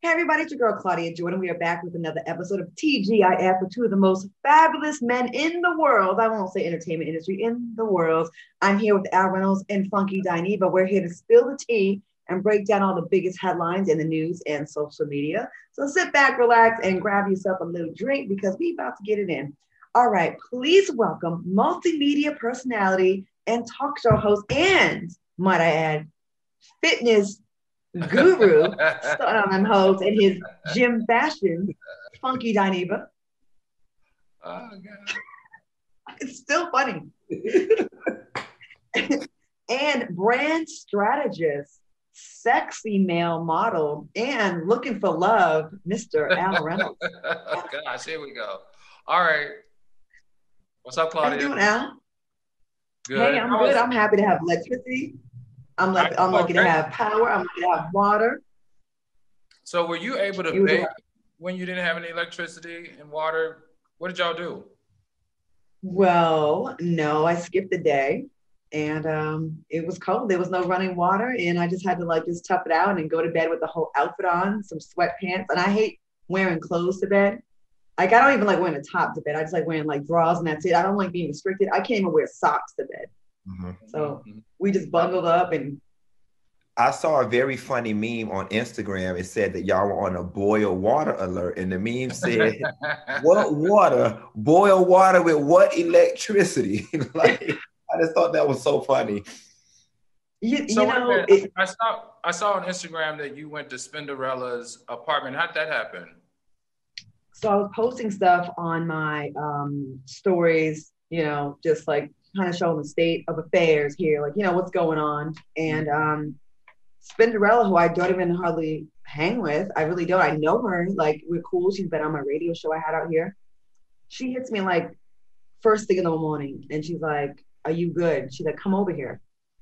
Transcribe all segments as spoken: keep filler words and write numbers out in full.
Hey everybody, it's your girl Claudia Jordan. We are back with another episode of T G I F with two of the most fabulous men in the world. I won't say entertainment industry, in the world. I'm here with Al Reynolds and Funky Dineva. We're here to spill the tea and break down all the biggest headlines in the news and social media. So sit back, relax, and grab yourself a little drink because we about to get it in. All right, please welcome multimedia personality and talk show host and, might I add, fitness guru, starting on them hoes in his gym fashion, Funky Dineva. Oh, God. It's still funny. And brand strategist, sexy male model, and looking for love, Mister Al Reynolds. Oh, gosh, here we go. All right. What's up, Claudia? How you doing, Al? Good. Hey, I'm good. I'm happy to have electricity. I'm like, I'm lucky to have power. I'm lucky to have water. So were you able to bake when you didn't have any electricity and water? What did y'all do? Well, no, I skipped a day and um, it was cold. There was no running water and I just had to like just tough it out and go to bed with the whole outfit on, some sweatpants. And I hate wearing clothes to bed. Like I don't even like wearing a top to bed. I just like wearing like drawers and that's it. I don't like being restricted. I can't even wear socks to bed. Mm-hmm. So we just bundled up and I saw a very funny meme on Instagram. It said that y'all were on a boil water alert, and the meme said, "What water? Boil water with what electricity?" Like, I just thought that was so funny. You, so you know, it, I saw I saw on Instagram that you went to Spinderella's apartment. How'd that happen? So I was posting stuff on my um, stories, you know, just like kind of showing the state of affairs here, like, you know, what's going on. And um, Spinderella, who I don't even hardly hang with, I really don't. I know her, like, we're cool. She's been on my radio show I had out here. She hits me like first thing in the morning and she's like, "Are you good?" She's like, "Come over here."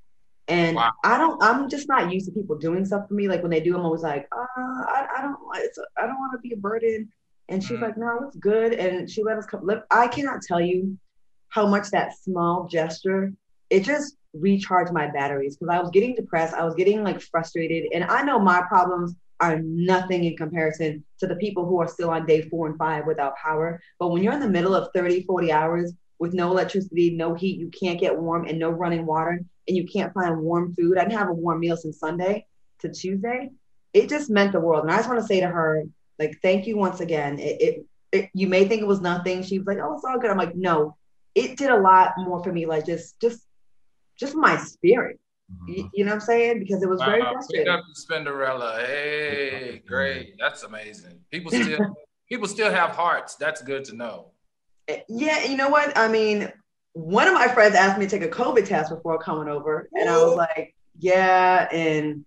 And wow. I don't, I'm just not used to people doing stuff for me. Like when they do, I'm always like, uh, I, I don't, it's a, I don't want to be a burden. And she's mm-hmm. like, "No, it's good." And she let us come. Look, I cannot tell you how much that small gesture, it just recharged my batteries because I was getting depressed. I was getting like frustrated. And I know my problems are nothing in comparison to the people who are still on day four and five without power. But when you're in the middle of thirty, forty hours with no electricity, no heat, you can't get warm and no running water and you can't find warm food. I didn't have a warm meal since Sunday to Tuesday. It just meant the world. And I just want to say to her, like, thank you once again. It, it, it you may think it was nothing. She was like, "Oh, it's all good." I'm like, no. It did a lot more for me, like just, just, just my spirit. Mm-hmm. you, you know what I'm saying? Because it was wow, very frustrating. Pick up the Spinderella. Hey, great, that's amazing. People still, people still have hearts. That's good to know. Yeah, you know what? I mean, one of my friends asked me to take a COVID test before coming over, and Ooh. I was like, "Yeah," and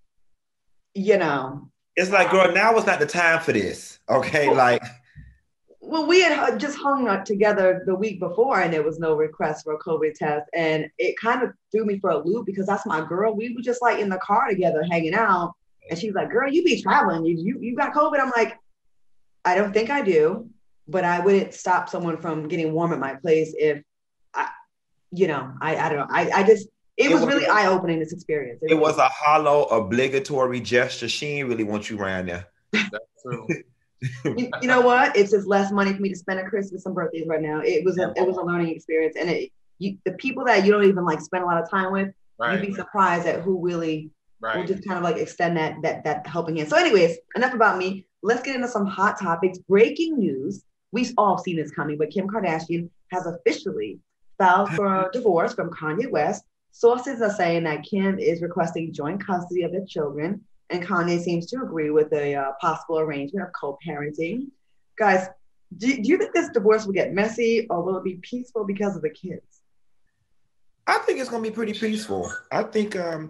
you know, it's like, girl, now is not the time for this. Okay, well, like. Well, we had just hung out together the week before and there was no request for a COVID test. And it kind of threw me for a loop because that's my girl. We were just like in the car together hanging out. And she's like, "Girl, you be traveling. You, you, you got COVID." I'm like, "I don't think I do, but I wouldn't stop someone from getting warm at my place if, I, you know, I, I don't know. I, I just, it, it was, was really eye-opening, this experience. It, it was a hollow, obligatory gesture. She didn't really want you around there. That's true. you, you know what? It's just less money for me to spend at Christmas and birthdays right now. It was a it was a learning experience, and it you, the people that you don't even like spend a lot of time with, right. You'd be surprised at who really right. will just kind of like extend that that that helping hand. So, anyways, enough about me. Let's get into some hot topics. Breaking news: we've all seen this coming, but Kim Kardashian has officially filed for a divorce from Kanye West. Sources are saying that Kim is requesting joint custody of their children. And Kanye seems to agree with a uh, possible arrangement of co-parenting. Guys, do, do you think this divorce will get messy or will it be peaceful because of the kids? I think it's going to be pretty peaceful. I think um,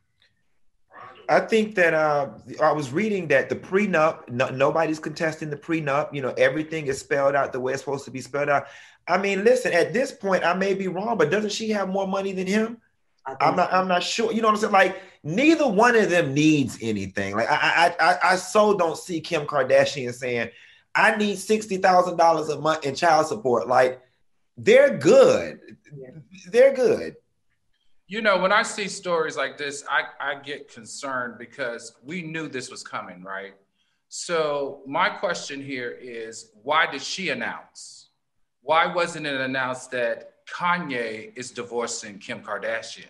I think that uh, I was reading that the prenup, no, nobody's contesting the prenup. You know, everything is spelled out the way it's supposed to be spelled out. I mean, listen, at this point, I may be wrong, but doesn't she have more money than him? I'm not. So. I'm not sure. You know what I'm saying? Like neither one of them needs anything. Like I, I, I, I so don't see Kim Kardashian saying, "I need sixty thousand dollars a month in child support." Like they're good. Yeah. They're good. You know, when I see stories like this, I, I get concerned because we knew this was coming, right? So my question here is, why did she announce? Why wasn't it announced that Kanye is divorcing Kim Kardashian?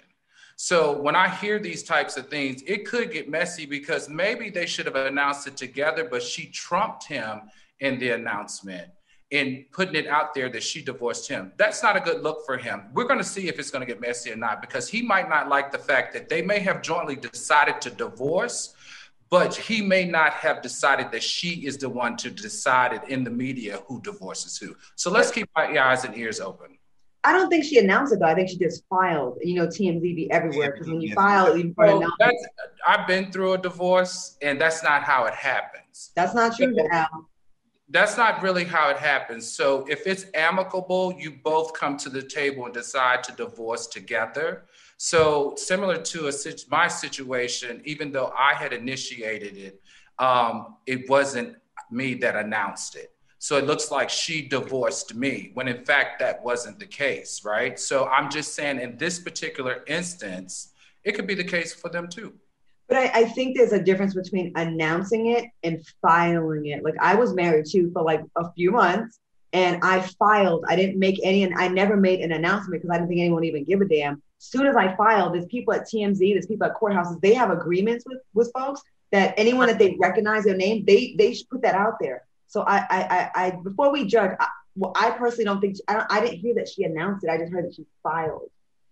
So when I hear these types of things, it could get messy because maybe they should have announced it together, but she trumped him in the announcement in putting it out there that she divorced him. That's not a good look for him. We're going to see if it's going to get messy or not, because he might not like the fact that they may have jointly decided to divorce, but he may not have decided that she is the one to decide it in the media who divorces who. So let's keep our eyes and ears open. I don't think she announced it though. I think she just filed. You know, T M Z be everywhere because when you file, even for well, that's, I've been through a divorce, and that's not how it happens. That's not true, so, Al. That's not really how it happens. So if it's amicable, you both come to the table and decide to divorce together. So similar to a, my situation, even though I had initiated it, um, it wasn't me that announced it. So it looks like she divorced me, when in fact that wasn't the case, right? So I'm just saying in this particular instance, it could be the case for them too. But I, I think there's a difference between announcing it and filing it. Like I was married too for like a few months, and I filed. I didn't make any, and I never made an announcement because I didn't think anyone would even give a damn. As soon as I filed, there's people at T M Z, there's people at courthouses, they have agreements with, with folks that anyone that they recognize their name, they they should put that out there. So I, I, I, I before we judge, I, well, I personally don't think, she, I, don't, I didn't hear that she announced it. I just heard that she filed.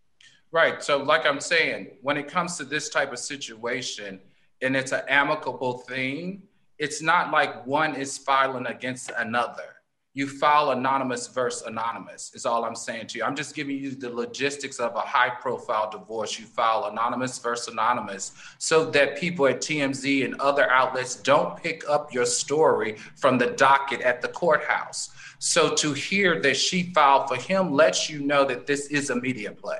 Right. So like I'm saying, when it comes to this type of situation and it's an amicable thing, it's not like one is filing against another. You file anonymous versus anonymous is all I'm saying to you. I'm just giving you the logistics of a high profile divorce. You file anonymous versus anonymous so that people at T M Z and other outlets don't pick up your story from the docket at the courthouse. So to hear that she filed for him lets you know that this is a media play.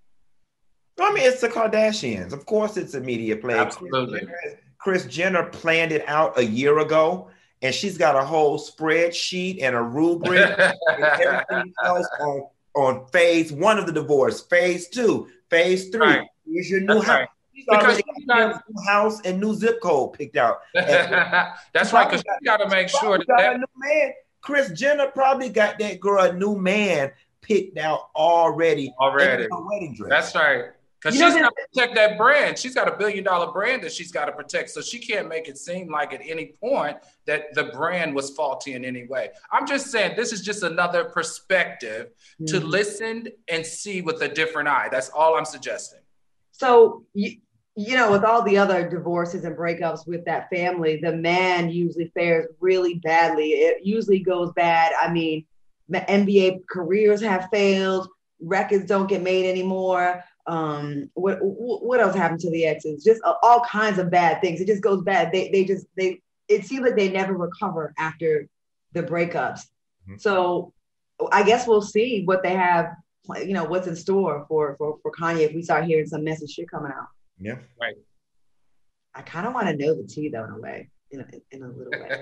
I mean, it's the Kardashians. Of course it's a media play. Absolutely. Kris Jenner, Kris Jenner planned it out a year ago. And she's got a whole spreadsheet and a rubric and everything else on, on phase one of the divorce, phase two, phase three. Right. Here's your new That's house. right. She's Because already she's got not- a new house and new zip code picked out. That's right, because you got to make sure that, got that a new man. Kris Jenner probably got that girl a new man picked out already. already. In her wedding dress. That's right. Because You know she's that- got to protect that brand. She's got a billion dollar brand that she's got to protect. So she can't make it seem like at any point that the brand was faulty in any way. I'm just saying this is just another perspective mm-hmm. to listen and see with a different eye. That's all I'm suggesting. So, you, you know, with all the other divorces and breakups with that family, the man usually fares really badly. It usually goes bad. I mean, N B A careers have failed. Records don't get made anymore. Um, what what else happened to the exes? Just uh, all kinds of bad things. It just goes bad. They they just they. It seems like they never recover after the breakups. Mm-hmm. So I guess we'll see what they have. You know what's in store for for for Kanye if we start hearing some messy shit coming out. Yeah, right. I kind of want to know the tea though, in a way, in a, in a little way.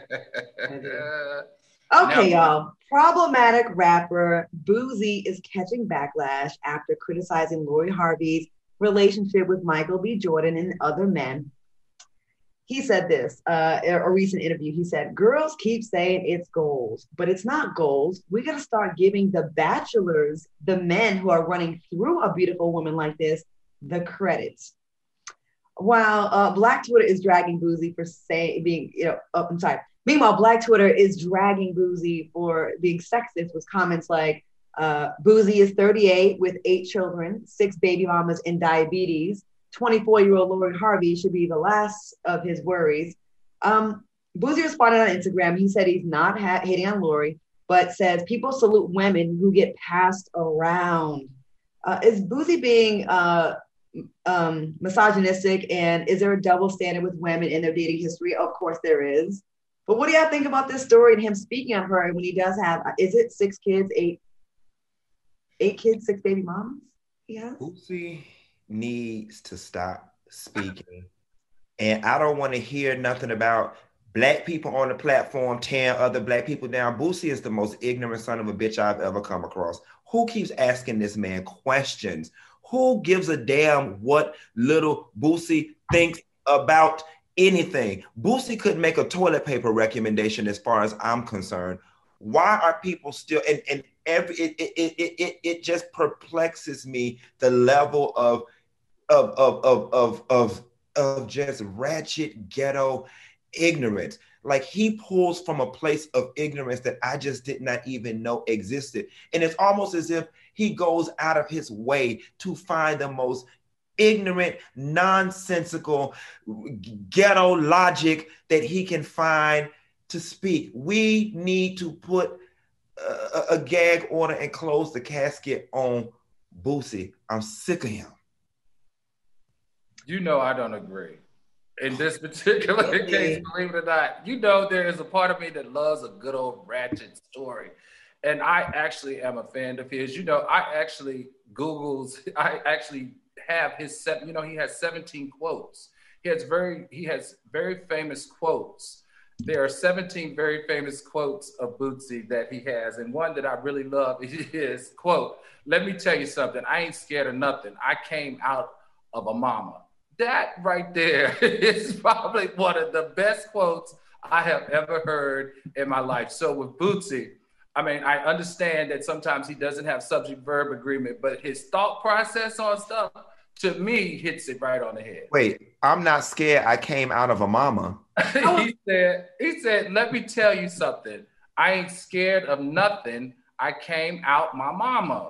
Okay, now, y'all. Problematic rapper Boosie is catching backlash after criticizing Lori Harvey's relationship with Michael B. Jordan and other men. He said this, uh, in a recent interview. He said, girls keep saying it's goals, but it's not goals. We got to start giving the bachelors, the men who are running through a beautiful woman like this, the credits. While uh, Black Twitter is dragging Boosie for saying, being, you know, oh, I'm sorry. Meanwhile, Black Twitter is dragging Boosie for being sexist with comments like, uh, Boosie is thirty-eight with eight children, six baby mamas, and diabetes. twenty-four-year-old Lori Harvey should be the last of his worries. Um, Boosie responded on Instagram. He said he's not ha- hating on Lori, but says people salute women who get passed around. Uh, is Boosie being uh, um, misogynistic, and is there a double standard with women in their dating history? Of course there is. But what do y'all think about this story and him speaking on her when he does have, is it six kids, eight, eight kids, six baby moms? Yeah. Boosie needs to stop speaking. And I don't want to hear nothing about black people on the platform tearing other black people down. Boosie is the most ignorant son of a bitch I've ever come across. Who keeps asking this man questions? Who gives a damn what little Boosie thinks about anything. Boosie couldn't make a toilet paper recommendation as far as I'm concerned. Why are people still, and, and every, it, it, it, it, it just perplexes me, the level of, of, of, of, of, of, of just ratchet ghetto ignorance. Like he pulls from a place of ignorance that I just did not even know existed. And it's almost as if he goes out of his way to find the most ignorant, nonsensical, ghetto logic that he can find to speak. We need to put a, a gag order and close the casket on Boosie. I'm sick of him. You know I don't agree. In this particular case, believe it or not, you know there is a part of me that loves a good old ratchet story. And I actually am a fan of his. You know, I actually Googles, I actually have his, you know, he has seventeen quotes. He has very, he has very famous quotes. There are seventeen very famous quotes of Boosie that he has. And one that I really love is, quote, "Let me tell you something. I ain't scared of nothing. I came out of a mama." That right there is probably one of the best quotes I have ever heard in my life. So with Boosie, I mean, I understand that sometimes he doesn't have subject verb agreement, but his thought process on stuff, to me, hits it right on the head. Wait, I'm not scared. I came out of a mama. he said, he said, "Let me tell you something. I ain't scared of nothing. I came out my mama."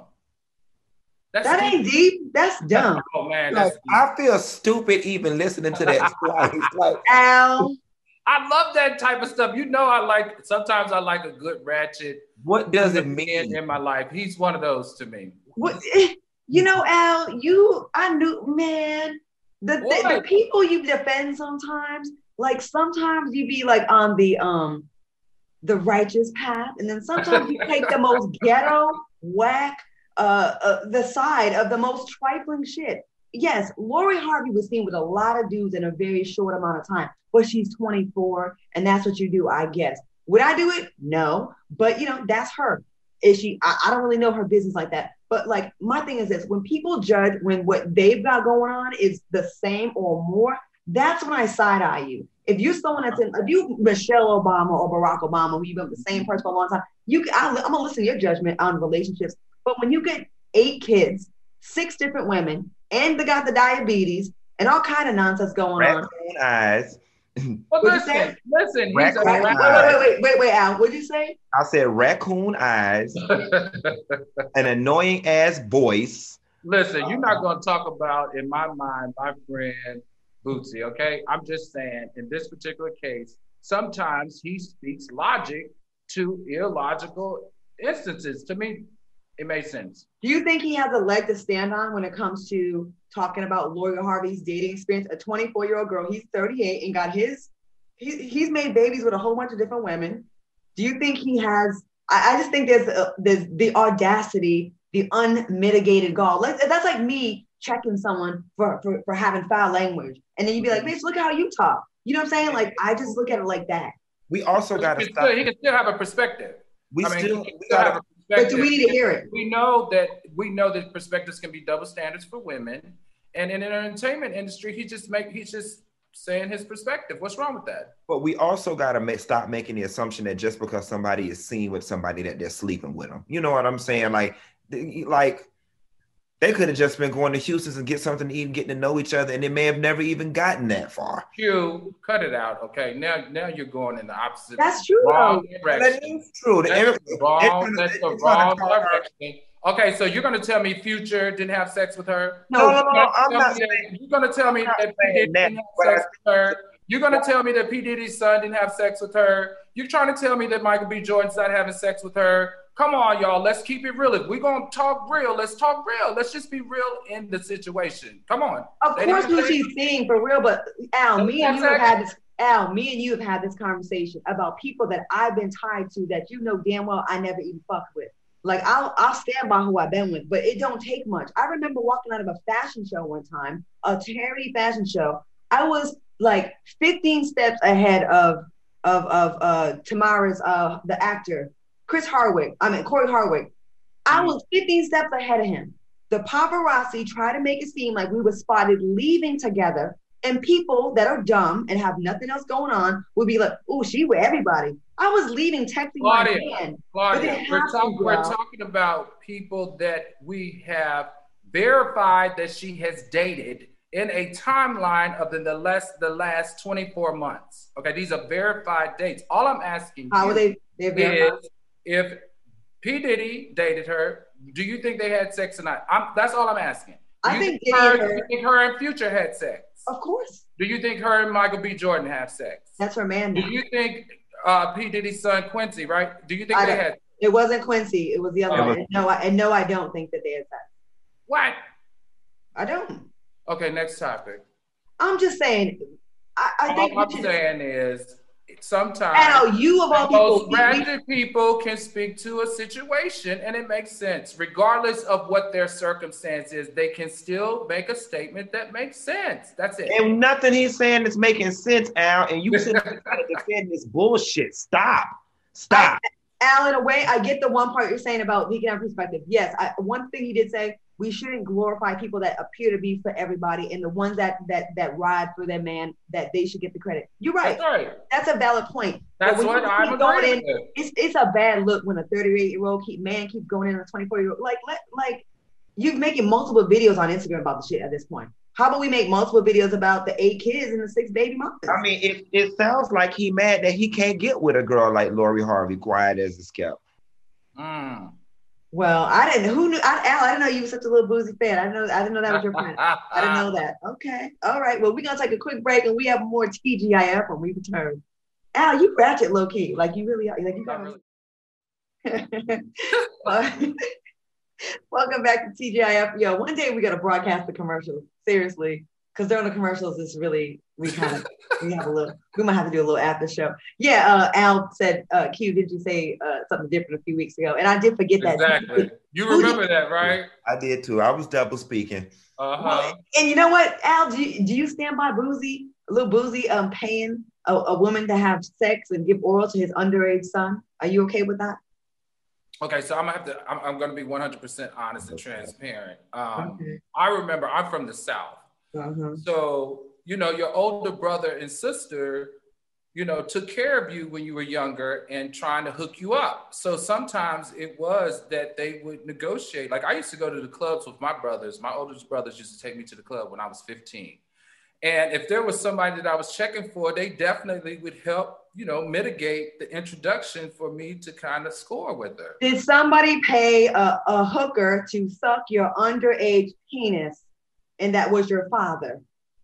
That's that deep. ain't deep. That's dumb. Oh man, Like, that's deep. I feel stupid even listening to that twice. Like, Al, I love that type of stuff. You know, I like, sometimes I like a good ratchet. what does it mean in my life? He's one of those to me. what? You know, Al, you, I knew, man, the, the, the people you defend sometimes, like sometimes you be like on the, um, the righteous path. And then sometimes you take the most ghetto, whack, uh, uh, the side of the most trifling shit. Yes, Lori Harvey was seen with a lot of dudes in a very short amount of time, but she's twenty-four and that's what you do, I guess. Would I do it? No, but you know, that's her. Is she, I, I don't really know her business like that. But like, my thing is this, when people judge when what they've got going on is the same or more, that's when I side eye you. If you're someone that's in, if you Michelle Obama or Barack Obama, who you've been with the same person for a long time, you, I, I'm gonna listen to your judgment on relationships. But when you get eight kids, six different women, and they got the diabetes and all kind of nonsense going raccoon on. eyes? But listen, listen, he's a, Raccoon Wait, wait, wait, wait, wait, wait, Al, what'd you say? I said raccoon eyes, an annoying ass voice. Listen, you're not going to talk about, in my mind, my friend Bootsy, okay? I'm just saying, in this particular case, sometimes he speaks logic to illogical instances. To me, it made sense. Do you think he has a leg to stand on when it comes to talking about Lori Harvey's dating experience? A twenty-four-year-old girl, he's thirty-eight and got his, he, he's made babies with a whole bunch of different women. Do you think he has, I, I just think there's, a, there's the audacity, the unmitigated gall. Like, that's like me checking someone for, for, for having foul language. And then you'd be like, bitch, look how you talk. You know what I'm saying? Like, I just look at it like that. We also got to He stop. still, he can still have a perspective. We I mean, still, he can we still gotta, have a perspective. But we need to hear it. We know that we know that perspectives can be double standards for women, and in the entertainment industry, he just make he's just saying his perspective. What's wrong with that? but we also got to make, stop making the assumption that just because somebody is seen with somebody that they're sleeping with them. You know what I'm saying? Like, like they could have just been going to Houston's and get something to eat and getting to know each other, and they may have never even gotten that far. Q, cut it out, okay? Now, now you're going in the opposite. That's true, wrong though. That direction. is true. That's Every- the wrong. every- That's the every- trying to wrong talk- direction. Okay, so you're gonna tell me Future didn't have sex with her? No, no, no, You're I'm gonna not tell me saying. that- You're gonna tell me I'm not that P. saying Diddy that, didn't have but sex I- with her? You're gonna tell me that P. Diddy's son didn't have sex with her? You're trying to tell me that Michael B. Jordan's not having sex with her? Come on, y'all. Let's keep it real. If we're gonna talk real, let's talk real. Let's just be real in the situation. Come on. Of They course, didn't what say- she's saying for real, but Al, They me and you didn't have say- had this. Al, me and you have had this conversation about people that I've been tied to that you know damn well I never even fucked with. Like I'll I'll stand by who I've been with, but it don't take much. I remember walking out of a fashion show one time, a charity fashion show. I was like fifteen steps ahead of of of uh Tamara's uh the actor Chris Hardwick. I mean Corey Hardwick. I was fifteen steps ahead of him. The paparazzi tried to make it seem like we were spotted leaving together. And people that are dumb and have nothing else going on will be like, oh, she with everybody. I was leaving texting Claudia, my man. Claudia, we're, talk, we're talking about people that we have verified that she has dated in a timeline of the, the less the last twenty-four months. Okay, these are verified dates. All I'm asking How you they, is if P. Diddy dated her, do you think they had sex or not? I'm, that's all I'm asking. Do I think, think her, her, do you think her and Future had sex? Of course. Do you think her and Michael B. Jordan have sex? That's her man now. Do you think uh, P. Diddy's son Quincy, right? Do you think I they had? It wasn't Quincy. It was the other Oh. one. And no, I, and no, I don't think that they had sex. What? I don't. Okay, next topic. I'm just saying. I, I think all I'm should, saying is sometimes Al, you of all those people, ratchet people can speak to a situation and it makes sense, regardless of what their circumstance is. They can still make a statement that makes sense. That's it. And nothing he's saying is making sense, Al. And you sit there trying to defend this bullshit. Stop. Stop. I, Al, in a way, I get the one part you're saying about he can have perspective. Yes, I, one thing he did say, we shouldn't glorify people that appear to be for everybody, and the ones that that that ride for their man, that they should get the credit. You're right. That's right. That's a valid point. That's what I'm agreeing with. It's it's a bad look when a thirty-eight year old keep man keeps going in on a twenty-four year old. Like let like you're making multiple videos on Instagram about the shit at this point. How about we make multiple videos about the eight kids and the six baby moms? I mean, it, it sounds like he mad that he can't get with a girl like Lori Harvey, quiet as a scout. Mm. Well, I didn't. Who knew? I, Al, I didn't know you were such a little boozy fan. I didn't know. I didn't know that was your friend. I didn't know that. Okay. All right. Well, we're gonna take a quick break, and we have more T G I F when we return. Al, you ratchet low key, like you really are. Like you got. Really. Welcome back to T G I F. Yo, one day we gotta broadcast the commercials. Seriously, because during the commercials, it's really we kind of we have a little. We might have to do a little after show. Yeah, uh, Al said, uh, "Q, did you say uh, something different a few weeks ago?" And I did forget that. Exactly. You remember did, that, right? I did too. I was double speaking. Uh huh. Well, and you know what, Al? Do you, do you stand by Boozy, Lil Boozy, um, paying a, a woman to have sex and give oral to his underage son? Are you okay with that? Okay, so I'm gonna have to. I'm, I'm gonna be one hundred percent honest and transparent. Um, Okay. I remember I'm from the South, Uh-huh. so you know your older brother and sister, you know, took care of you when you were younger and trying to hook you up. So sometimes it was that they would negotiate. Like I used to go to the clubs with my brothers. My oldest brothers used to take me to the club when I was fifteen. And if there was somebody that I was checking for, they definitely would help, you know, mitigate the introduction for me to kind of score with her. Did somebody pay a, a hooker to suck your underage penis, and that was your father?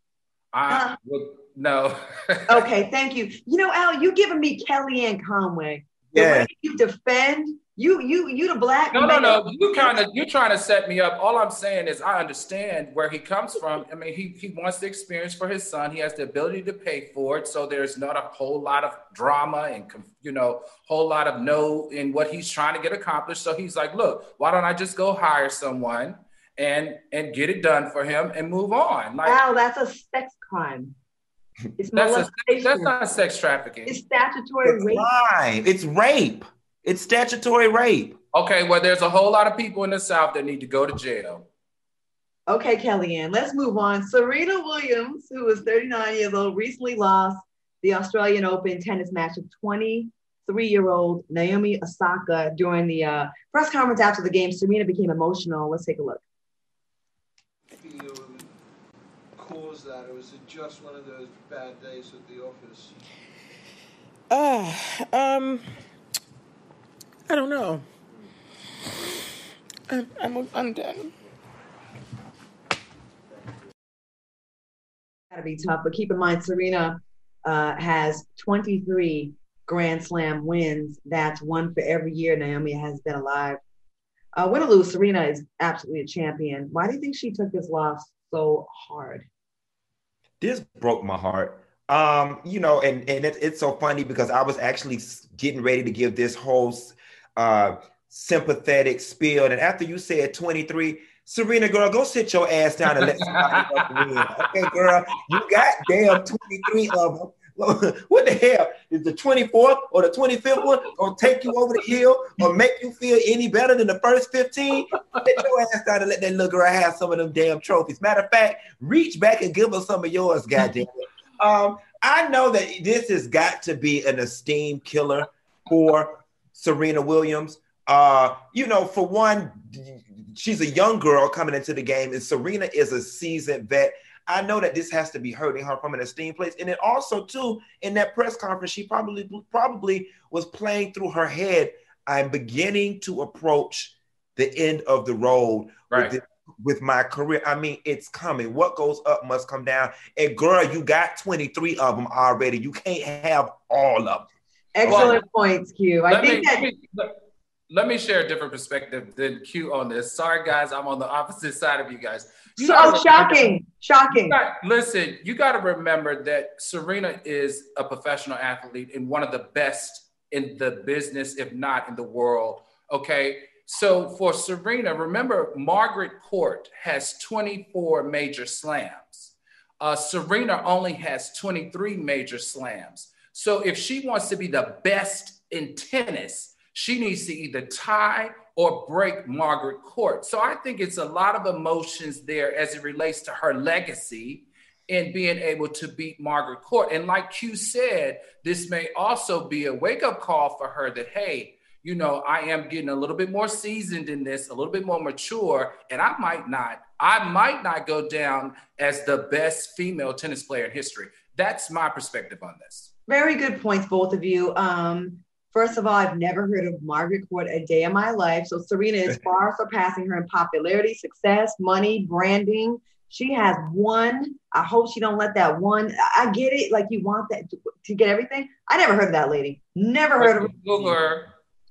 I Huh? would, no. Okay, thank you. You know, Al, you giving me Kellyanne Conway. The Yeah. way you defend, you, you, you the black No, no, man. no. You kind of you trying to set me up. All I'm saying is I understand where he comes from. I mean, he he wants the experience for his son. He has the ability to pay for it. So there's not a whole lot of drama and you know, whole lot of no in what he's trying to get accomplished. So he's like, look, why don't I just go hire someone and and get it done for him and move on? Like, Al, that's a sex crime. It's that's a, molestation. that's not sex trafficking. It's statutory It's rape. crime. It's rape. It's statutory rape. Okay, well, there's a whole lot of people in the South that need to go to jail. Okay, Kellyanne, let's move on. Serena Williams, who is thirty-nine years old, recently lost the Australian Open tennis match with twenty-three-year-old Naomi Osaka during the uh, press conference after the game. Serena became emotional. Let's take a look. You caused that, or was it just one of those bad days at the office? Uh, um, I don't know. I'm, I'm, I'm done. Gotta be tough, but keep in mind, Serena uh, has twenty-three Grand Slam wins. That's one for every year Naomi has been alive. Uh, win or lose, Serena is absolutely a champion. Why do you think she took this loss so hard? This broke my heart. Um, you know, and, and it, it's so funny because I was actually getting ready to give this whole uh, sympathetic spiel. And after you said twenty-three, Serena, girl, go sit your ass down and let somebody else win. Okay, girl, you got damn twenty-three of them. What the hell? Is the twenty-fourth or the twenty-fifth one gonna take you over the hill or make you feel any better than the first fifteen? Let your ass down and let that little girl have some of them damn trophies. Matter of fact, reach back and give her some of yours, goddamn it. Um, I know that this has got to be an esteem killer for Serena Williams. Uh, you know, for one, she's a young girl coming into the game, and Serena is a seasoned vet. I know that this has to be hurting her from an esteem place. And then also, too, in that press conference, she probably probably was playing through her head, I'm beginning to approach the end of the road right. with, the, with my career. I mean, it's coming. What goes up must come down. And, girl, you got twenty-three of them already. You can't have all of them. Excellent well, points, Q. I think me, that... Let me, let me share a different perspective than Q on this. Sorry, guys. I'm on the opposite side of you guys. You so oh, shocking, shocking. You got, listen, you got to remember that Serena is a professional athlete and one of the best in the business, if not in the world. Okay. So for Serena, remember Margaret Court has twenty-four major slams. Uh, Serena only has twenty-three major slams. So if she wants to be the best in tennis, she needs to either tie or break Margaret Court. So I think it's a lot of emotions there as it relates to her legacy in being able to beat Margaret Court. And like Q said, this may also be a wake-up call for her that, hey, you know, I am getting a little bit more seasoned in this, a little bit more mature, and I might not, I might not go down as the best female tennis player in history. That's my perspective on this. Very good points, both of you. Um, First of all, I've never heard of Margaret Court a day in my life. So Serena is far surpassing her in popularity, success, money, branding. She has one. I hope she don't let that one. I get it. Like you want that to, to get everything. I never heard of that lady. Never heard of her.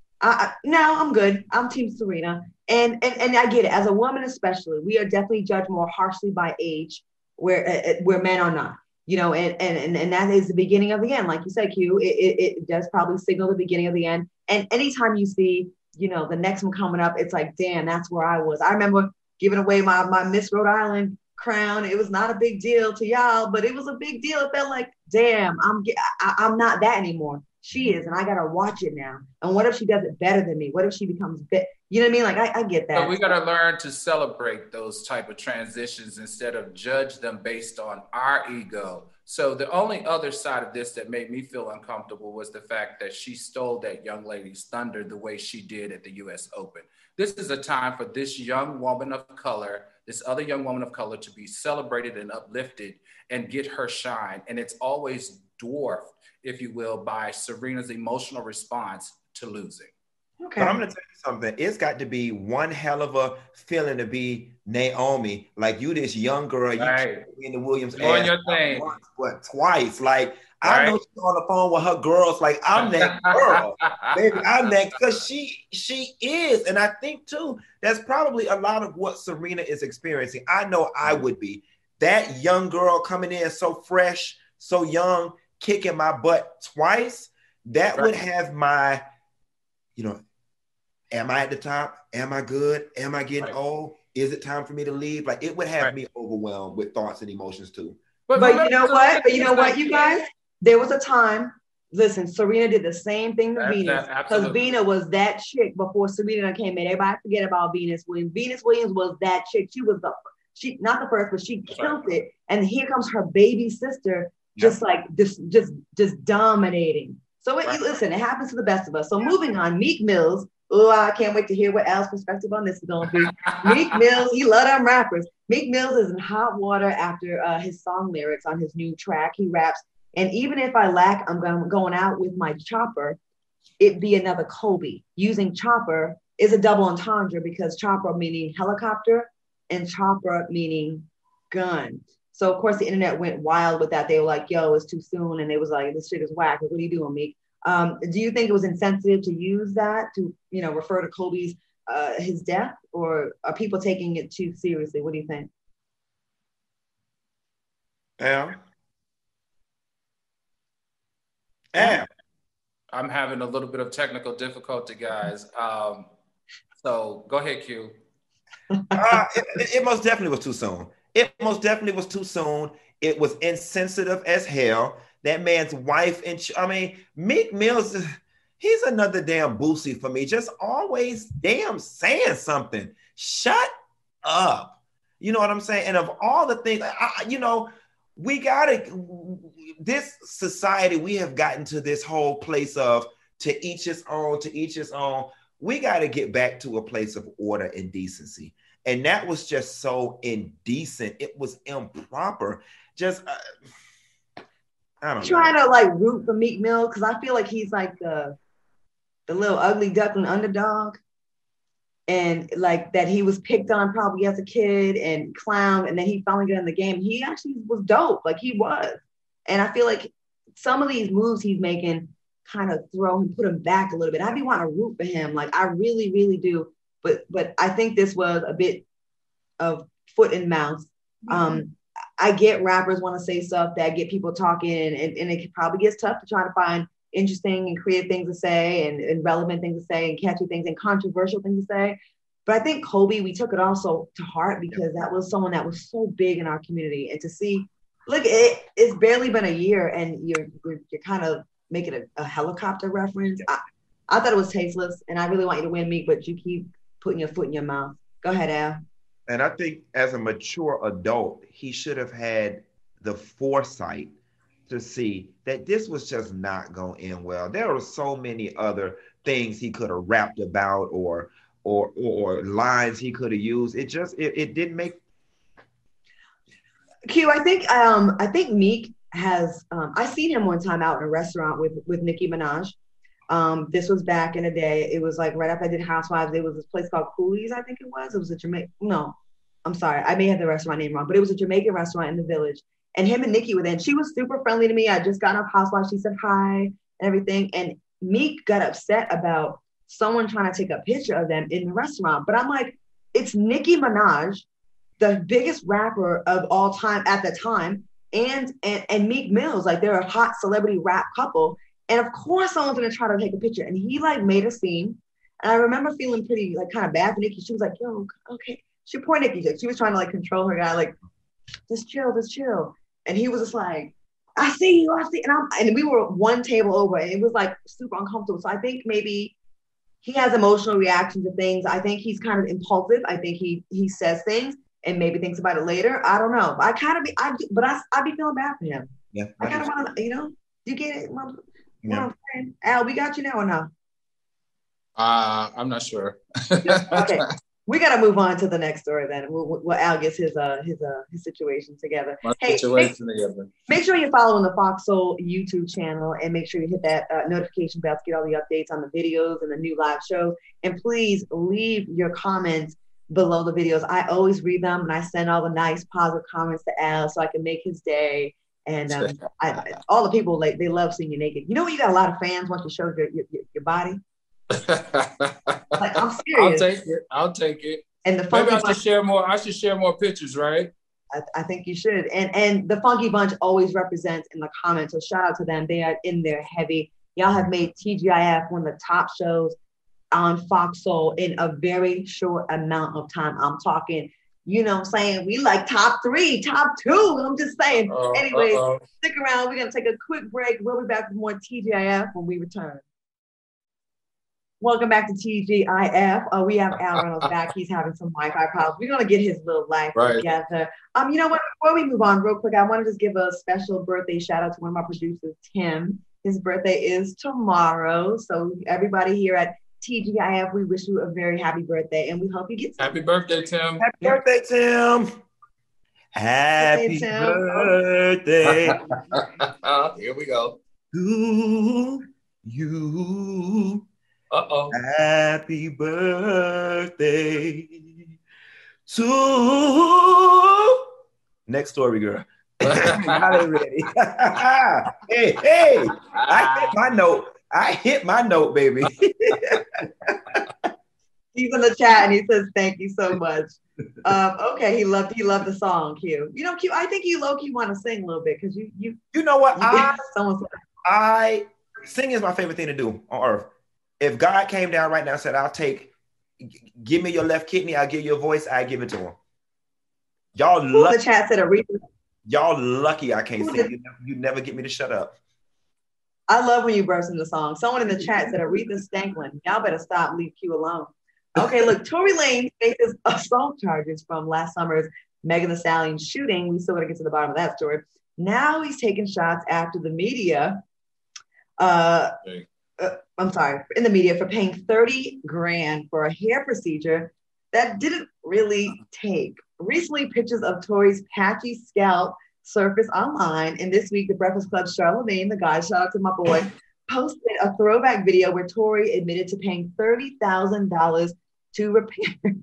I, no, I'm good. I'm Team Serena. And, and and I get it. As a woman especially, we are definitely judged more harshly by age where, uh, where men are not. You know, and, and and that is the beginning of the end. Like you said, Q, it, it, it does probably signal the beginning of the end. And anytime you see, you know, the next one coming up, it's like, damn, that's where I was. I remember giving away my, my Miss Rhode Island crown. It was not a big deal to y'all, but it was a big deal. It felt like, damn, I'm I, I'm not that anymore. She is, and I got to watch it now. And what if she does it better than me? What if she becomes bit? You know what I mean? Like, I, I get that. So we got to learn to celebrate those type of transitions instead of judge them based on our ego. So the only other side of this that made me feel uncomfortable was the fact that she stole that young lady's thunder the way she did at the U S Open. This is a time for this young woman of color, this other young woman of color, to be celebrated and uplifted and get her shine. And it's always dwarfed, if you will, by Serena's emotional response to losing. Okay. But I'm going to tell you something. It's got to be one hell of a feeling to be Naomi, like you, this young girl, right. you in the Williams doing your thing, once, but twice. Like right. I know she's on the phone with her girls. Like I'm that girl, baby. I'm that because she she is, and I think too that's probably a lot of what Serena is experiencing. I know I would be that young girl coming in so fresh, so young, kicking my butt twice. That right. would have my, you know. Am I at the top? Am I good? Am I getting right. old? Is it time for me to leave? Like it would have right. me overwhelmed with thoughts and emotions too. But, but you know what? But you know what, you guys? There was a time. Listen, Serena did the same thing to that, Venus because Venus was that chick before Serena came in. Everybody forget about Venus Williams. Venus Williams was that chick. She was the she not the first, but she killed right. it. And here comes her baby sister, just yep. like just just just dominating. So it, right. listen, it happens to the best of us. So moving on, Meek Mills. Oh, I can't wait to hear what Al's perspective on this is going to be. Meek Mills, he love them rappers. Meek Mills is in hot water after uh, his song lyrics on his new track. He raps, and even if I lack, I'm going, going out with my chopper, it be another Kobe. Using chopper is a double entendre because chopper meaning helicopter and chopper meaning gun. So, of course, the internet went wild with that. They were like, yo, it's too soon. And they was like, this shit is whack. Like, what are you doing, Meek? Um, do you think it was insensitive to use that to, you know, refer to Kobe's, uh, his death, or are people taking it too seriously? What do you think? Yeah. Yeah. I'm having a little bit of technical difficulty, guys. Um, so go ahead, Q. uh, it, it most definitely was too soon. It most definitely was too soon. It was insensitive as hell. that man's wife. And I mean, Meek Mills, he's another damn Boosie for me. Just always damn saying something. Shut up. You know what I'm saying? And of all the things, I, you know, we gotta, this society, we have gotten to this whole place of to each his own, to each his own. We got to get back to a place of order and decency. And that was just so indecent. It was improper. Just, uh, I don't Trying know. to like root for Meek Mill because I feel like he's like the the little ugly duckling underdog, and like that he was picked on probably as a kid and clowned, and then he finally got in the game. He actually was dope, like he was. And I feel like some of these moves he's making kind of throw him, put him back a little bit. I be want to root for him, like I really, really do. But but I think this was a bit of foot and mouth. Mm-hmm. Um, I get rappers want to say stuff that get people talking, and, and it probably gets tough to try to find interesting and creative things to say, and, and relevant things to say, and catchy things and controversial things to say. But I think Kobe, we took it also to heart because that was someone that was so big in our community. And to see, look, it, it's barely been a year, and you're you're, you're kind of making a, a helicopter reference. I, I thought it was tasteless, and I really want you to win me, but you keep putting your foot in your mouth. Go ahead, Al. And I think as a mature adult, he should have had the foresight to see that this was just not going to end well. There were so many other things he could have rapped about, or or or lines he could have used. It just it, it didn't make. Q, I think um I think Meek has um I seen him one time out in a restaurant with with Nicki Minaj. Um, this was back in the day. It was like right after I did Housewives. There was this place called Cooley's, I think it was. It was a Jamaican. No, I'm sorry. I may have the restaurant name wrong, but it was a Jamaican restaurant in the Village. And him and Nicki were there. And she was super friendly to me. I just got off Housewives. She said hi and everything. And Meek got upset about someone trying to take a picture of them in the restaurant. But I'm like, it's Nicki Minaj, the biggest rapper of all time at the time, and and, and Meek Mills. Like they're a hot celebrity rap couple. And of course, someone's gonna try to take a picture. And he like made a scene. And I remember feeling pretty like kind of bad for Nicki. She was like, yo, okay. She poor Nicki. She was trying to like control her guy, like, just chill, just chill. And he was just like, I see you, I see. And I'm and we were one table over, and it was like super uncomfortable. So I think maybe he has emotional reactions to things. I think he's kind of impulsive. I think he he says things and maybe thinks about it later. I don't know. I kind of be, I but I I be feeling bad for him. Yeah. I kind of want to, you know, you get it, Mom? Yeah. What I'm saying? Al, we got you now or no? Uh, I'm not sure. Okay, we got to move on to the next story then. We'll, we'll Al gets his uh his uh his situation together. My hey, situation make, together. make sure you're following the Fox Soul YouTube channel, and make sure you hit that uh, notification bell to get all the updates on the videos and the new live shows. And please leave your comments below the videos. I always read them, and I send all the nice positive comments to Al so I can make his day. And um, I, all the people, like, they love seeing you naked. You know when you got a lot of fans once you show your your, your body? Like, I'm serious. I'll take it. I'll take it. And the Maybe funky I should bunch, share more. I should share more pictures, right? I, I think you should. And and the Funky Bunch always represents in the comments. So shout out to them. They are in there heavy. Y'all have made T G I F one of the top shows on Fox Soul in a very short amount of time. I'm talking, you know what I'm saying? We like top three, top two. I'm just saying. Uh, Anyways, uh-oh. stick around. We're going to take a quick break. We'll be back with more T G I F when we return. Welcome back to T G I F. Uh, we have Al Reynolds back. He's having some Wi-Fi problems. We're going to get his little life Right. together. Um, you know what? Before we move on real quick, I want to just give a special birthday shout out to one of my producers, Tim. His birthday is tomorrow. So everybody here at T G I F, we wish you a very happy birthday, and we hope you get some. Happy birthday, Tim. Happy birthday, Tim. Happy Tim. birthday Here we go. to you. Uh-oh. Happy birthday to. Next story, girl. Now they ready. Hey, hey, I hit my note. I hit my note, baby. He's in the chat and he says, thank you so much. Um, okay, he loved he loved the song, Q. You know, Q, I think you low-key want to sing a little bit because you you You know what? you I, someone said, I singing is my favorite thing to do on earth. If God came down right now and said, I'll take, give me your left kidney, I'll give you a voice, I give it to him. Y'all who in love the chat said Aretha Y'all lucky I can't Who sing. did- You never, you never get me to shut up. I love when you burst into song. Someone in the chat said Aretha Stanklin. Y'all better stop. Leave Q alone. Okay, look, Tory Lanez faces assault charges from last summer's Megan Thee Stallion shooting. We still got to get to the bottom of that story. Now he's taking shots after the media. Uh, uh, I'm sorry, in the media for paying thirty grand for a hair procedure that didn't really take. Recently, pictures of Tory's patchy scalp surfaced online, and this week, the Breakfast Club's Charlamagne the God, shout out to my boy, posted a throwback video where Tory admitted to paying thirty thousand dollars to repair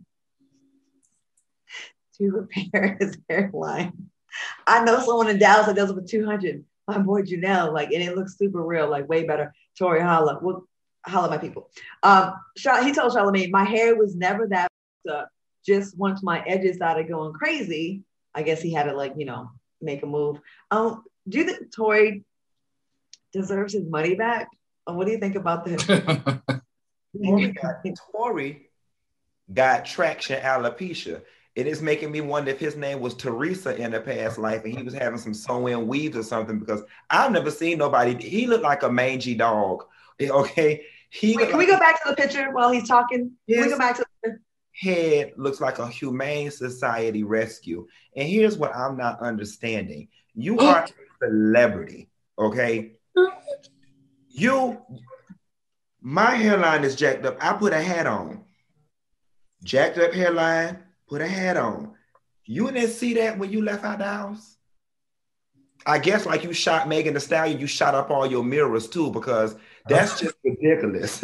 to repair his hairline. I know someone in Dallas that does it for two hundred. My boy Janelle, like, and it looks super real, like way better. Tory, holla, well, holla, my people. Um, he told Charlamagne, my hair was never that up. Just once my edges started going crazy, I guess he had to, like, you know, make a move. Um, do you think Tory deserves his money back? Or what do you think about this? Tory got, Tory got traction alopecia. It is making me wonder if his name was Teresa in a past life and he was having some sew-in weaves or something, because I've never seen nobody. He looked like a mangy dog. Okay. He Wait, can like, we go back to the picture while he's talking? Can we go back to the head looks like a Humane Society rescue. And here's what I'm not understanding. You are a celebrity, okay? You, my hairline is jacked up. I put a hat on. Jacked up hairline, put a hat on. You didn't see that when you left out the house? I guess like you shot Megan Thee Stallion, you shot up all your mirrors too, because that's just ridiculous.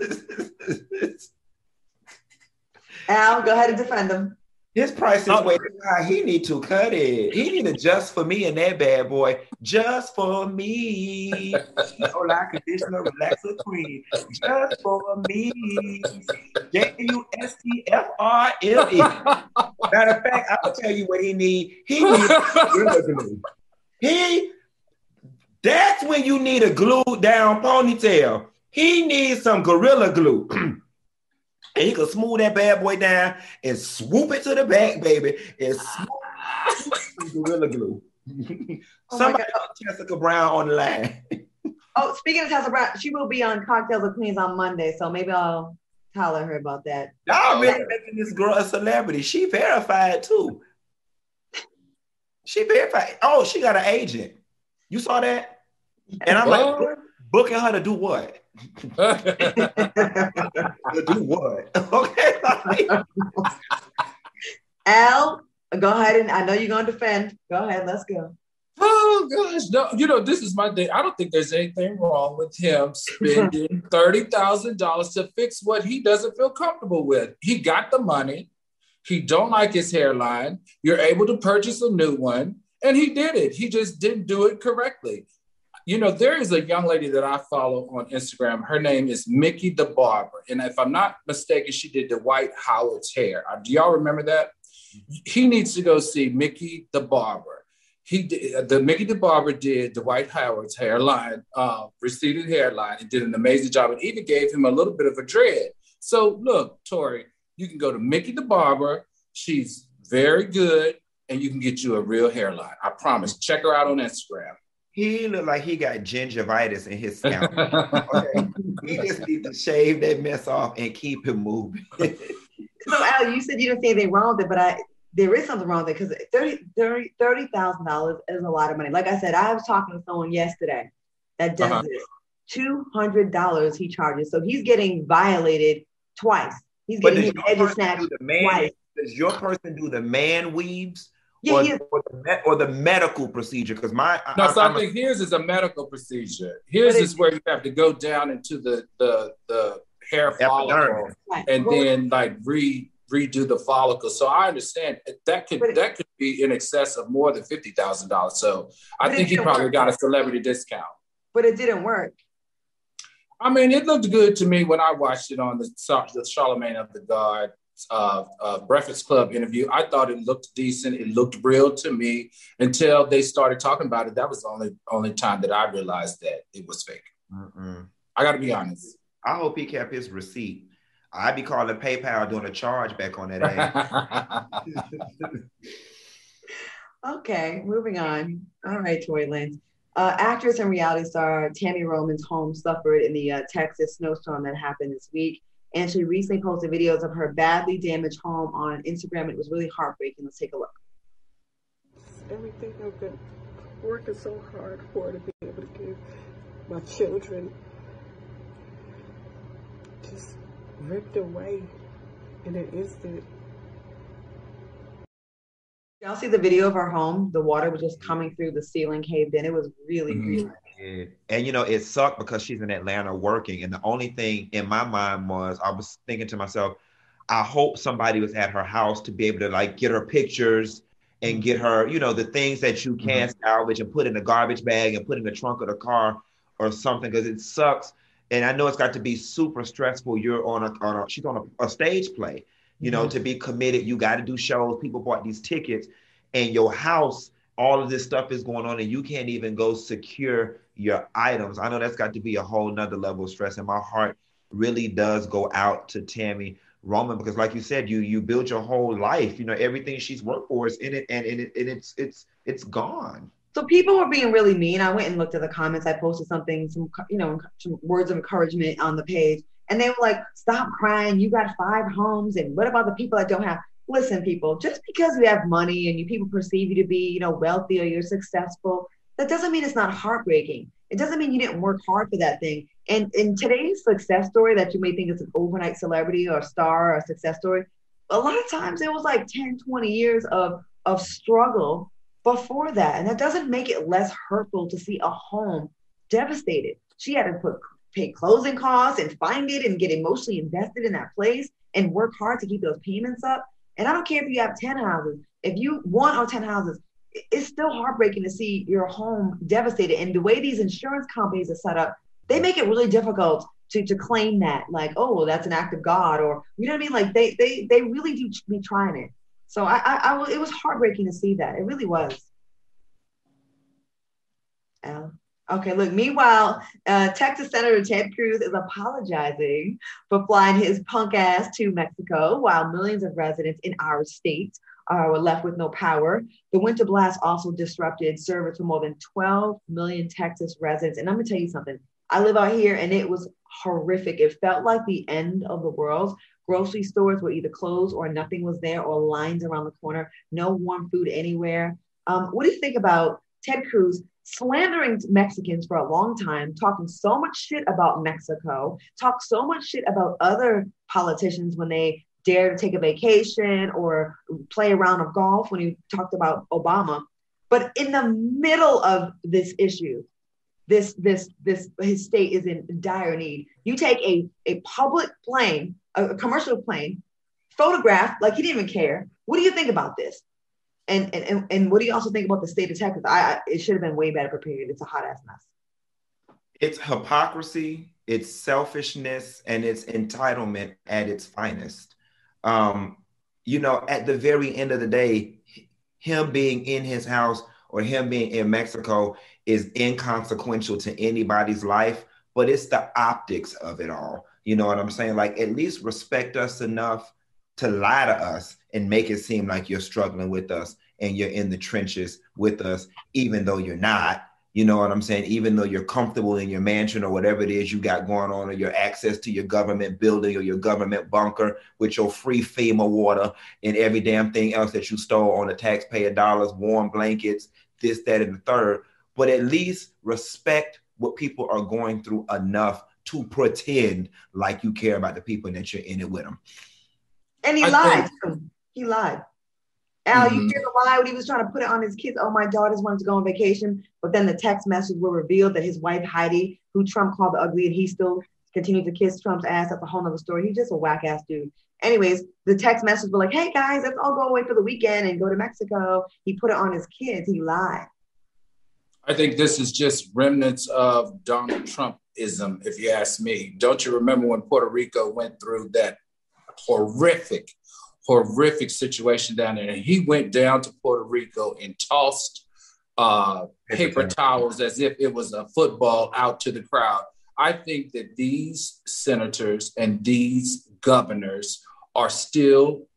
Al, go ahead and defend him. His price is way too high. He need to cut it. He need to just for me and that bad boy. Just for me. Hola, conditioner, relaxer cream. Just for me. J U S T F R L E. Matter of fact, I'll tell you what he need. He needs Gorilla Glue. He, that's when you need a glued down ponytail. He needs some Gorilla Glue. And he could smooth that bad boy down and swoop it to the back, baby, and swoop some Gorilla Glue. Oh somebody put Jessica Brown on the line. Oh, speaking of Jessica Brown, she will be on Cocktails of Queens on Monday, so maybe I'll holler at her about that. Y'all really making this girl a celebrity. She verified too. She verified. Oh, she got an agent. You saw that? And I'm what? like, booking her to do what? To do what? Okay. Al, go ahead, and I know you're gonna defend. Go ahead, let's go. Oh gosh, no, you know, this is my day. I don't think there's anything wrong with him spending thirty thousand dollars to fix what he doesn't feel comfortable with. He got the money. He don't like his hairline. You're able to purchase a new one. And he did it. He just didn't do it correctly. You know, there is a young lady that I follow on Instagram. Her name is Mickey the Barber. And if I'm not mistaken, she did Dwight Howard's hair. Do y'all remember that? He needs to go see Mickey the Barber. He did, the Mickey the Barber did Dwight Howard's hairline, uh, receded hairline, and did an amazing job, and even gave him a little bit of a dread. So look, Tori, you can go to Mickey the Barber. She's very good, and you can get you a real hairline. I promise. Check her out on Instagram. He looked like he got gingivitis in his scalp. Okay. He just needs to shave that mess off and keep him moving. So Al, you said you didn't see anything wrong with it, but I there is something wrong with it because thirty thousand dollars is a lot of money. Like I said, I was talking to someone yesterday that does uh-huh. this. two hundred dollars he charges. So he's getting violated twice. He's getting his edges snatched twice. Does your person do the man weaves? Yeah, or, he is. or, the, or the medical procedure? Because my no, I, so I I'm think a, his is a medical procedure. His is where you have to go down into the the the hair follicle right. and well, then like re redo the follicle. So I understand that could it, that could be in excess of more than fifty thousand dollars. So I think he probably work. got a celebrity discount. But it didn't work. I mean, it looked good to me when I watched it on the the Charlamagne of the God. Uh, uh, Breakfast Club interview. I thought it looked decent. It looked real to me until they started talking about it. That was the only only time that I realized that it was fake. Mm-mm. I got to be honest. I hope he kept his receipt. I'd be calling PayPal doing a charge back on that ass. Okay, moving on. All right, Tory Lanez. Uh, actress and reality star Tammy Roman's home suffered in the uh, Texas snowstorm that happened this week. And she recently posted videos of her badly damaged home on Instagram. It was really heartbreaking. Let's take a look. Everything I've been working so hard for to be able to give my children just ripped away in an instant. Y'all see the video of her home? The water was just coming through the ceiling, caved in. It was really, Mhm. really. Yeah. And you know, it sucked because she's in Atlanta working. And the only thing in my mind was I was thinking to myself, I hope somebody was at her house to be able to like get her pictures and get her, you know, the things that you can salvage and put in a garbage bag and put in the trunk of the car or something, because it sucks. And I know it's got to be super stressful. You're on a, on a she's on a, a stage play, you know, to be committed. You got to do shows. People bought these tickets, and your house, all of this stuff is going on, and you can't even go secure your items. I know that's got to be a whole nother level of stress. And my heart really does go out to Tammy Roman, because like you said, you you build your whole life, you know, everything she's worked for is in it, and, and, it, and it's it's it's gone. So people were being really mean. I went and looked at the comments. I posted something, some you know, some words of encouragement on the page, and they were like, "Stop crying. You got five homes, and what about the people that don't have?" Listen, people, just because you have money and you people perceive you to be, you know, wealthy or you're successful, that doesn't mean it's not heartbreaking. It doesn't mean you didn't work hard for that thing. And in today's success story that you may think is an overnight celebrity or star or a success story, a lot of times it was like ten, twenty years of, of struggle before that. And that doesn't make it less hurtful to see a home devastated. She had to put pay closing costs and find it and get emotionally invested in that place and work hard to keep those payments up. And I don't care if you have ten houses, if you one or ten houses, it's still heartbreaking to see your home devastated. And the way these insurance companies are set up, they make it really difficult to, to claim that, like, oh, well, that's an act of God, or you know what I mean? Like they they they really do be trying it. So I, I, I it was heartbreaking to see that. It really was. Al? Okay, look, meanwhile, uh, Texas Senator Ted Cruz is apologizing for flying his punk ass to Mexico while millions of residents in our state uh, were left with no power. The winter blast also disrupted service for more than twelve million Texas residents. And I'm gonna tell you something, I live out here and it was horrific. It felt like the end of the world. Grocery stores were either closed or nothing was there, or lines around the corner, no warm food anywhere. Um, what do you think about Ted Cruz slandering Mexicans for a long time, talking so much shit about Mexico, talk so much shit about other politicians when they dare to take a vacation or play a round of golf, when he talked about Obama. But in the middle of this issue, this, this, this, his state is in dire need. You take a, a public plane, a, a commercial plane, photograph, like he didn't even care. What do you think about this? And, and and what do you also think about the state of Texas? I, I it should have been way better prepared. It's a hot ass mess. It's hypocrisy, it's selfishness, and it's entitlement at its finest. Um, you know, at the very end of the day, him being in his house or him being in Mexico is inconsequential to anybody's life, but it's the optics of it all. You know what I'm saying? Like, at least respect us enough to lie to us and make it seem like you're struggling with us and you're in the trenches with us, even though you're not. You know what I'm saying? Even though you're comfortable in your mansion or whatever it is you got going on, or your access to your government building or your government bunker with your free FEMA water and every damn thing else that you stole on the taxpayer dollars, warm blankets, this, that, and the third. But at least respect what people are going through enough to pretend like you care about the people that you're in it with them. And he I lied. think- too. He lied. Al, Mhm. you hear the lie when he was trying to put it on his kids. Oh, my daughters wanted to go on vacation, but then the text messages were revealed that his wife Heidi, who Trump called the ugly, and he still continued to kiss Trump's ass. That's a whole nother story. He's just a whack ass dude. Anyways, the text messages were like, "Hey guys, let's all go away for the weekend and go to Mexico." He put it on his kids. He lied. I think this is just remnants of Donald Trumpism, if you ask me. Don't you remember when Puerto Rico went through that horrific, horrific situation down there? And he went down to Puerto Rico and tossed uh, paper towels as if it was a football out to the crowd. I think that these senators and these governors are still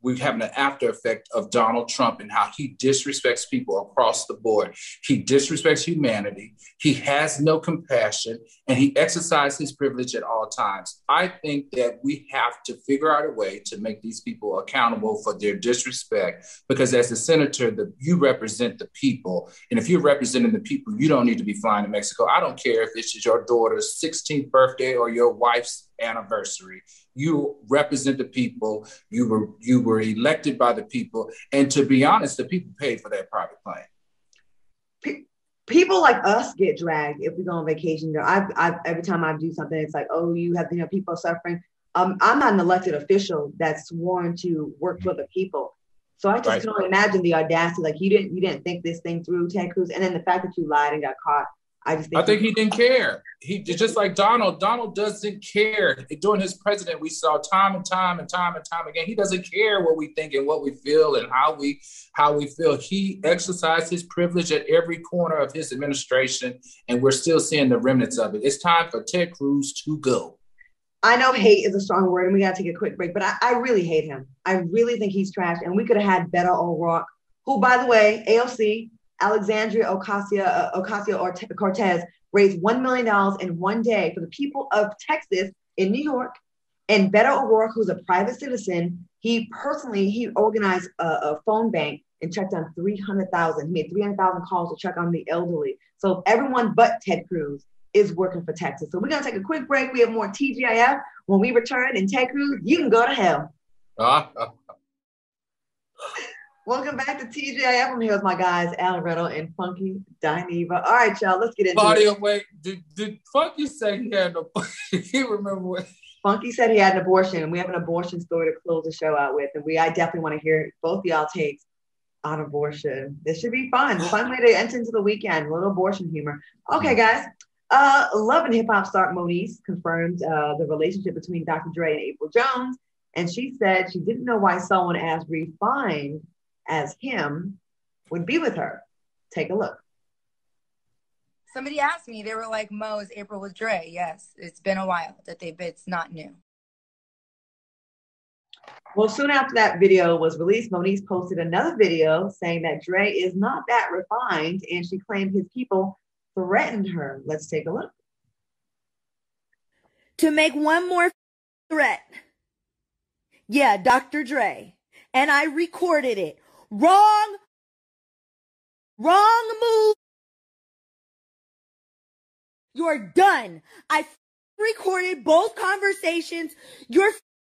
we're having an after effect of Donald Trump and how he disrespects people across the board. He disrespects humanity. He has no compassion, and he exercises his privilege at all times. I think that we have to figure out a way to make these people accountable for their disrespect, because as a senator, the, you represent the people. And if you're representing the people, you don't need to be flying to Mexico. I don't care if it's your daughter's sixteenth birthday or your wife's anniversary. You represent the people. You were you were elected by the people, and to be honest, the people paid for that private plane. People like us get dragged if we go on vacation. I've, I've every time I do something, it's like, oh, you have you know people suffering. Um, I'm not an elected official that's sworn to work for the people, so I just Right. can only imagine the audacity. Like you didn't you didn't think this thing through, Ted Cruz, and then the fact that you lied and got caught. I just think I think he didn't care. He just like Donald. Donald doesn't care. During his president, we saw time and time and time and time again. He doesn't care what we think and what we feel and how we how we feel. He exercised his privilege at every corner of his administration, and we're still seeing the remnants of it. It's time for Ted Cruz to go. I know hate is a strong word, and we got to take a quick break, but I, I really hate him. I really think he's trash, and we could have had Beto O'Rourke, who, by the way, A O C, Alexandria Ocasio, uh, Ocasio-Cortez raised one million dollars in one day for the people of Texas in New York. And Beto O'Rourke, who's a private citizen, he personally, he organized a, a phone bank and checked on three hundred thousand. He made three hundred thousand calls to check on the elderly. So everyone but Ted Cruz is working for Texas. So we're going to take a quick break. We have more T G I F. When we return, and Ted Cruz, you can go to hell. Uh, uh, Welcome back to T G I F. I'm here with my guys, Alan Riddle and Funky Dineva. All right, y'all, let's get into Claudia, it. wait, did, did Funky say he had no, he remember what? Funky said he had an abortion, and we have an abortion story to close the show out with. And we, I definitely want to hear both of y'all takes on abortion. This should be fun. Fun way to enter into the weekend. A little abortion humor. Okay, guys. Uh, Love and Hip Hop star Moniece confirmed uh, the relationship between Doctor Dre and April Jones. And she said she didn't know why someone as refined as him would be with her. Take a look. Somebody asked me, they were like, Mo, is April with Dre? Yes, it's been a while that they've, it's not new. Well, soon after that video was released, Moniece posted another video saying that Dre is not that refined, and she claimed his people threatened her. Let's take a look. To make one more threat. Yeah, Doctor Dre. And I recorded it. Wrong. Wrong move. You're done. I recorded both conversations. You're.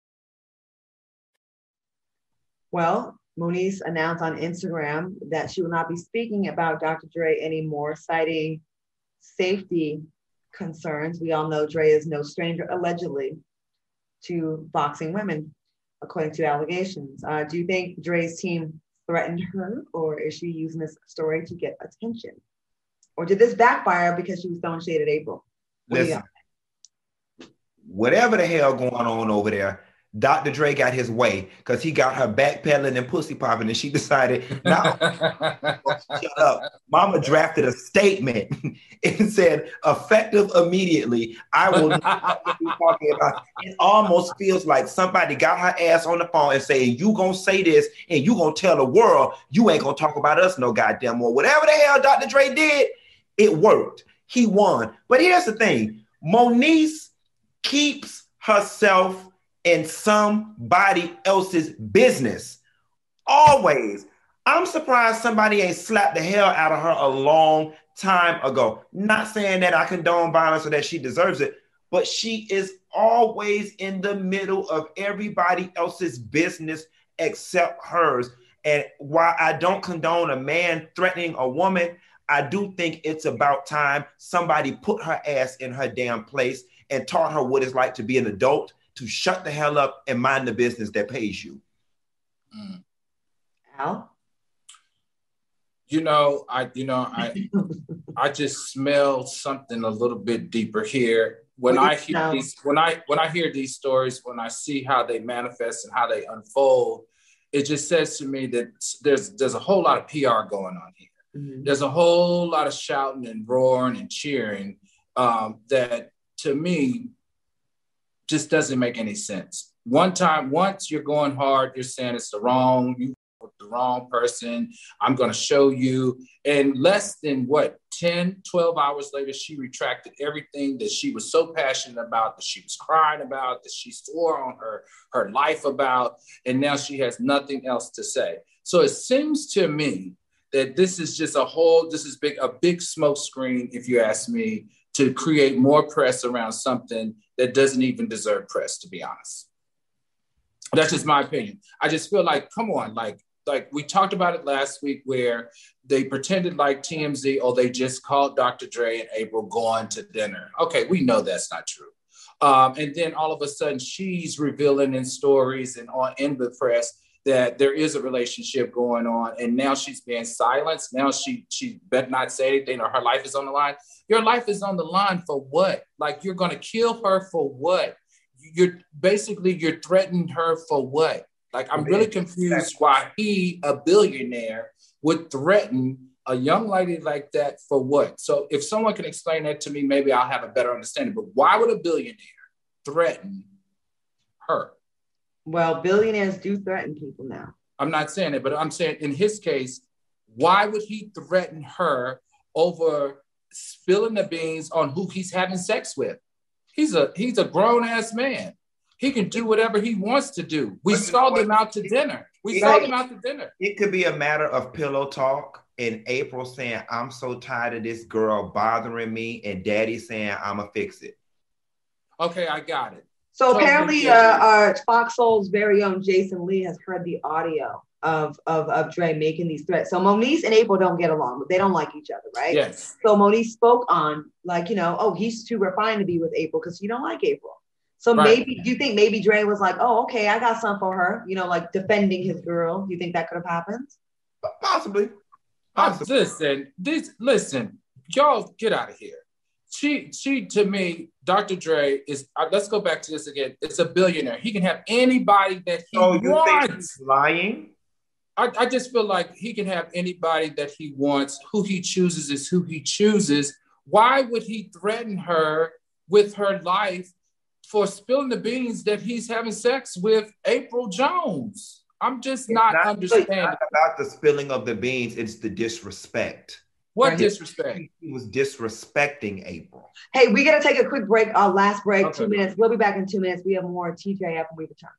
Well, Moniece announced on Instagram that she will not be speaking about Doctor Dre anymore, citing safety concerns. We all know Dre is no stranger, allegedly, to boxing women, according to allegations. Uh, do you think Dre's team threatened her, or is she using this story to get attention? Or did this backfire because she was throwing shade at April? What Listen, whatever the hell going on over there, Doctor Dre got his way because he got her backpedaling and pussy popping, and she decided, now shut up. Mama drafted a statement and said, effective immediately, I will not be talking about. It almost feels like somebody got her ass on the phone and saying, you gonna say this and you gonna tell the world you ain't gonna talk about us no goddamn more. Whatever the hell Doctor Dre did, it worked. He won. But here's the thing. Moniece keeps herself in somebody else's business. Always. I'm surprised somebody ain't slapped the hell out of her a long time ago. Not saying that I condone violence or that she deserves it, but she is always in the middle of everybody else's business except hers. And while I don't condone a man threatening a woman, I do think it's about time somebody put her ass in her damn place and taught her what it's like to be an adult, to shut the hell up and mind the business that pays you. Mm. Al? You know, I you know, I I just smell something a little bit deeper here. When What do I you hear smell? these when I when I hear these stories, when I see how they manifest and how they unfold, it just says to me that there's there's a whole lot of P R going on here. Mm-hmm. There's a whole lot of shouting and roaring and cheering um, that, to me, just doesn't make any sense. One time, once you're going hard, you're saying it's the wrong, you with the wrong person. I'm going to show you. And less than what, ten, twelve hours later, she retracted everything that she was so passionate about, that she was crying about, that she swore on her, her life about. And now she has nothing else to say. So it seems to me that this is just a whole, this is big, a big smoke screen, if you ask me, to create more press around something that doesn't even deserve press, to be honest. That's just my opinion. I just feel like, come on, like, like we talked about it last week where they pretended like T M Z, oh, they just called Doctor Dre and April going to dinner. Okay, we know that's not true. Um, and then all of a sudden she's revealing in stories and on in the press that there is a relationship going on, and now she's being silenced. Now she she better not say anything, or her life is on the line. Your life is on the line for what? Like, you're going to kill her for what? You're basically you're threatening her for what? Like, I'm really confused why he, a billionaire, would threaten a young lady like that for what? So if someone can explain that to me, maybe I'll have a better understanding. But why would a billionaire threaten her? Well, billionaires do threaten people now. I'm not saying it, but I'm saying in his case, why would he threaten her over spilling the beans on who he's having sex with? He's a he's a grown-ass man. He can do whatever he wants to do. We saw them out to dinner. We saw them out to dinner. It could be a matter of pillow talk and April saying, I'm so tired of this girl bothering me, and Daddy saying, I'm going to fix it. Okay, I got it. So apparently uh, our Fox Soul's very own Jason Lee has heard the audio of, of, of Dre making these threats. So Moniece and April don't get along. They don't like each other, right? Yes. So Moniece spoke on, like, you know, oh, he's too refined to be with April because you don't like April. So right. maybe, do you think maybe Dre was like, oh, okay, I got something for her, you know, like defending his girl. Do you think that could have happened? Possibly. Possibly. Listen, this, listen, y'all get out of here. She, she, to me, Doctor Dre is, uh, let's go back to this again. It's a billionaire. He can have anybody that he oh, you wants. Think he's lying? I, I just feel like he can have anybody that he wants. Who he chooses is who he chooses. Why would he threaten her with her life for spilling the beans that he's having sex with April Jones? I'm just not, not understanding. It's not about the spilling of the beans. It's the disrespect. What right. disrespect? He was disrespecting April. Hey, we got to take a quick break. Our last break, okay. two minutes. We'll be back in two minutes. We have more T G I F when we return.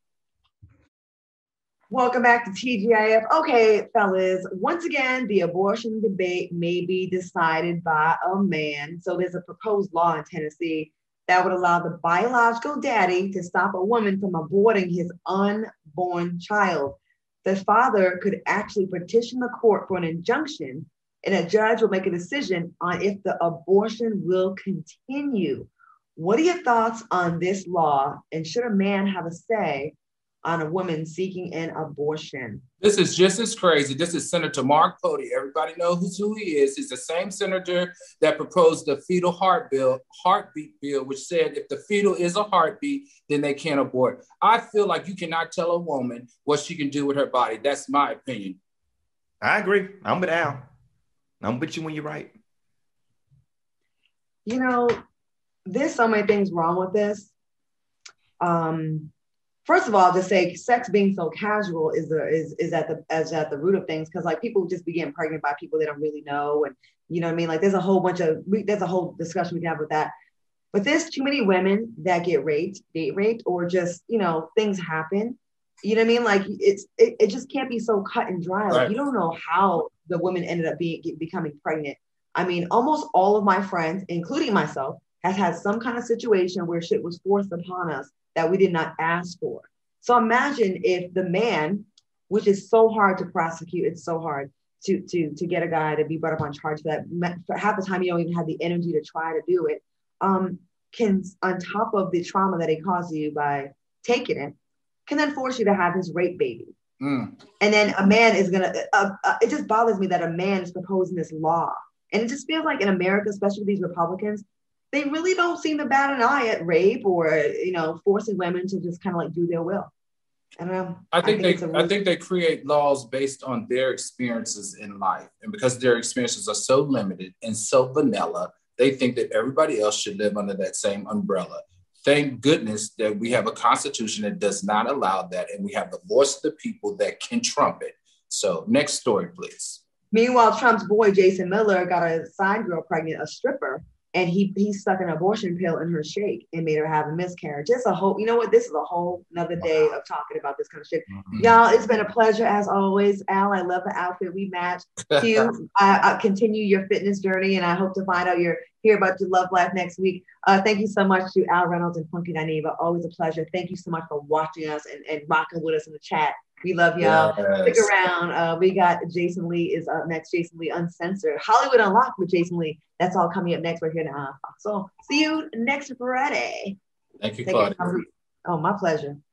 Welcome back to T G I F. Okay, fellas, once again, the abortion debate may be decided by a man. So there's a proposed law in Tennessee that would allow the biological daddy to stop a woman from aborting his unborn child. The father could actually petition the court for an injunction, and a judge will make a decision on if the abortion will continue. What are your thoughts on this law? And should a man have a say on a woman seeking an abortion? This is just as crazy. This is Senator Mark Pody. Everybody knows who he is. He's the same senator that proposed the fetal heart bill, heartbeat bill, which said if the fetal is a heartbeat, then they can't abort. I feel like you cannot tell a woman what she can do with her body. That's my opinion. I agree. I'm with Al. I'm with you when you're right. You know, there's so many things wrong with this. Um, First of all, just say sex being so casual is the is is at the as at the root of things, because like people just be getting pregnant by people they don't really know, and you know what I mean. Like there's a whole bunch of we, there's a whole discussion we can have with that. But there's too many women that get raped, date raped, or just you know things happen. You know what I mean? Like it's it, it just can't be so cut and dry. Like right. You don't know how the women ended up being becoming pregnant. I mean, almost all of my friends, including myself, has had some kind of situation where shit was forced upon us that we did not ask for. So imagine if the man, which is so hard to prosecute, it's so hard to to to get a guy to be brought up on charge for that. For half the time, you don't even have the energy to try to do it. Um, can, on top of the trauma that he caused you by taking it, can then force you to have his rape baby. Mm. And then a man is gonna, uh, uh, it just bothers me that a man is proposing this law. And it just feels like in America, especially with these Republicans, they really don't seem to bat an eye at rape or, you know, forcing women to just kind of like do their will. I don't know. I think, I think they really- I think they create laws based on their experiences in life. And because their experiences are so limited and so vanilla, they think that everybody else should live under that same umbrella. thank goodness that we have a constitution that does not allow that. And we have the voice of the people that can trump it. So next story, please. Meanwhile, Trump's boy, Jason Miller, got a side girl pregnant, a stripper, and he he stuck an abortion pill in her shake and made her have a miscarriage. It's a whole, you know what? This is a whole another day of talking about this kind of shit. Mm-hmm. Y'all, it's been a pleasure as always. Al, I love the outfit we match. Q, I, I continue your fitness journey, and I hope to find out your hear about your love life next week. Uh, thank you so much to Al Reynolds and Funky Dineva. Always a pleasure. Thank you so much for watching us and, and rocking with us in the chat. We love y'all. Yes. Stick around. Uh, we got Jason Lee is up next. Jason Lee Uncensored. Hollywood Unlocked with Jason Lee. That's all coming up next right here now. So see you next Friday. Thank you, Claudia. Oh, my pleasure.